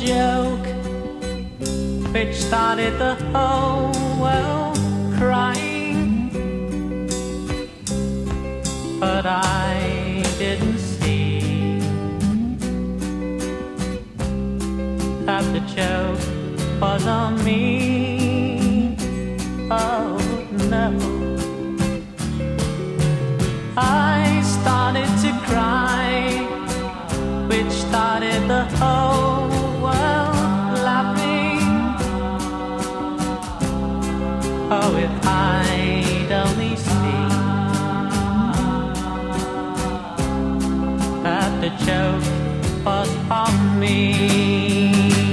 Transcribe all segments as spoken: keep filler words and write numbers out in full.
joke which started the whole world crying, but I didn't see that the joke was on me. Oh no, I started to cry, which started the whole world laughing. Oh, if I'd only seen that the joke was on me.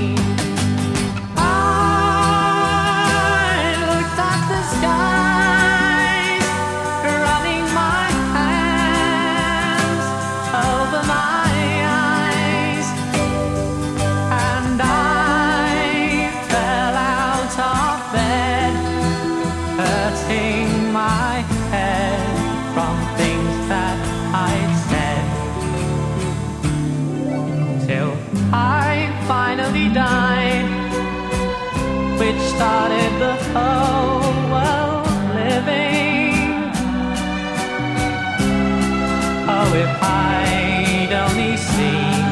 My head from things that I'd said, till I finally died, which started the whole world living. Oh, if I'd only seen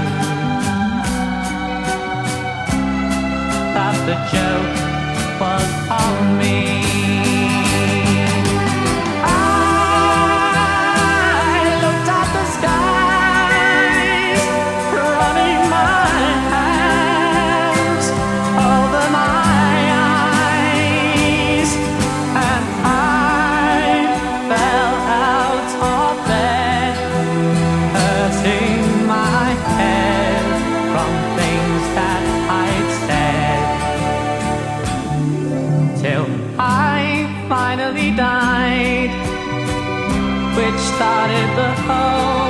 that the joke was on me. Till I finally died, which started the whole